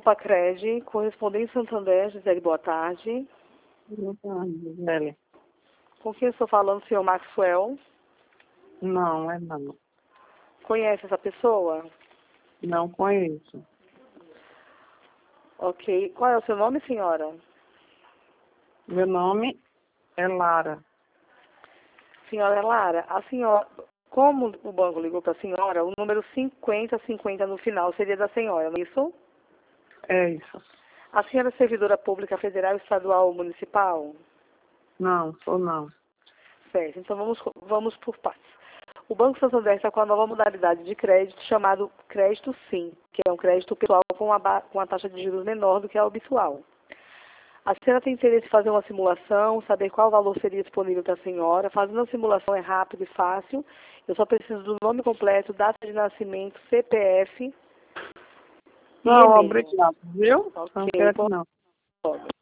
Lupacred, correspondente Santander, Gisele, boa tarde. Boa tarde, Gisele. Com quem eu estou falando, senhor Maxwell? Não, é não. Conhece essa pessoa? Não conheço. Ok. Qual é o seu nome, senhora? Meu nome é Lara. Senhora Lara, a senhora, como o banco ligou para a senhora, o número 5050 no final seria da senhora, não é isso? É isso. A senhora é servidora pública federal, estadual ou municipal? Não, sou não. Certo, então vamos por partes. O Banco Santander está com a nova modalidade de crédito chamado Crédito Sim, que é um crédito pessoal com a taxa de juros menor do que a habitual. A senhora tem interesse em fazer uma simulação, saber qual valor seria disponível para a senhora. Fazendo a simulação é rápido e fácil. Eu só preciso do nome completo, data de nascimento, CPF e Não, e-mail. obrigado, viu? Ok, Não quero que não. pode.